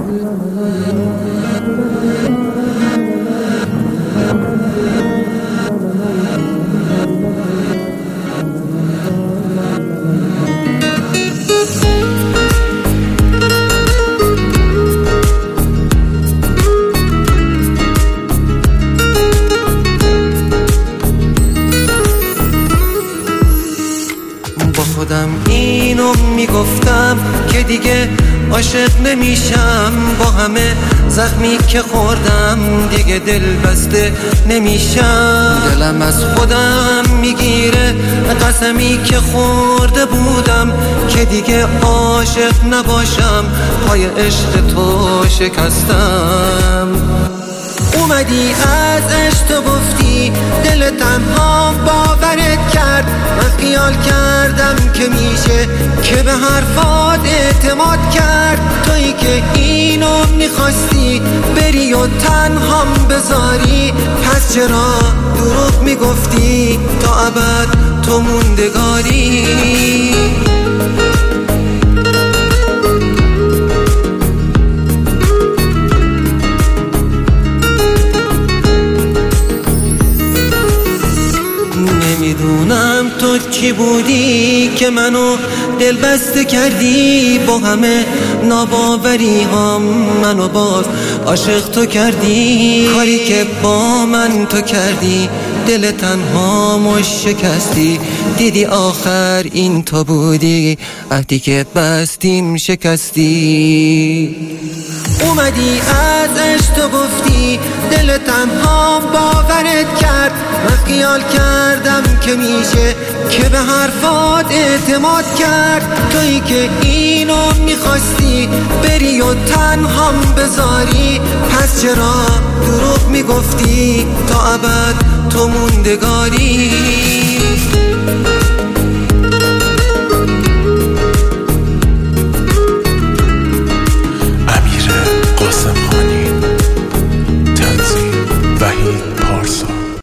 خودم اینو میگفتم که دیگه عاشق نمیشم، با همه زخمی که خوردم دیگه دل بسته نمیشم. دلم از خودم میگیره قسمی که خورده بودم که دیگه عاشق نباشم، پای عشق تو شکستم. اومدی از عشق تو گفتی دل تنها باورت کرد، من خیال کردم که میشه که به حرفات اعتماد کرد. تویی که اینو میخواستی بری و تنهام بذاری، پس چرا دروغ میگفتی تا ابد تو موندگاری؟ نمیدونم تو چی بودی که منو دل بسته کردی، با همه ناباوری هم منو باز عاشق تو کردی. کاری که با من تو کردی دل تنهامو شکستی، دیدی آخر این تو بودی عهدی که بستیم شکستی. اومدی از عشق تو گفتی دل تنها باورت کرد، من خیال کردم که میشه که به حرفات اعتماد کرد. تویی که اینو میخواستی بری و تنهام بذاری، پس چرا دروغ میگفتی تا ابد تو موندگاری؟